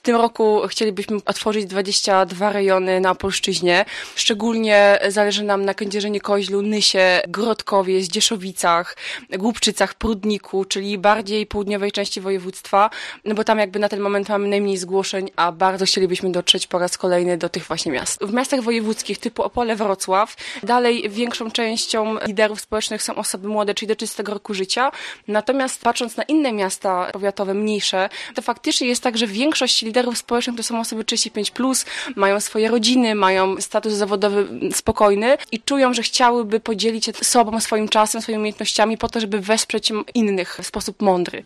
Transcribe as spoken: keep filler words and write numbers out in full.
W tym roku chcielibyśmy otworzyć dwadzieścia dwa rejony na Opolszczyźnie. Szczególnie zależy nam na Kędzierzynie-Koźlu, Nysie, Grodkowie, Zdzieszowicach, Głubczycach, Prudniku, czyli bardziej południowej części województwa, no bo tam jakby na ten moment mamy najmniej zgłoszeń, a bardzo chcielibyśmy dotrzeć po raz kolejny do tych właśnie miast. W miastach wojewódzkich typu Opole, Wrocław, dalej większą częścią liderów społecznych są osoby młode, czyli do trzydziestego roku życia. Natomiast patrząc na inne miasta powiatowe, mniejsze, to faktycznie jest tak, że większość liderów społecznych to są osoby trzydzieści pięć plus, mają swoje rodziny, mają status zawodowy spokojny i czują, że chciałyby podzielić się sobą, swoim czasem, swoimi umiejętnościami po to, żeby wesprzeć innych w sposób mądry.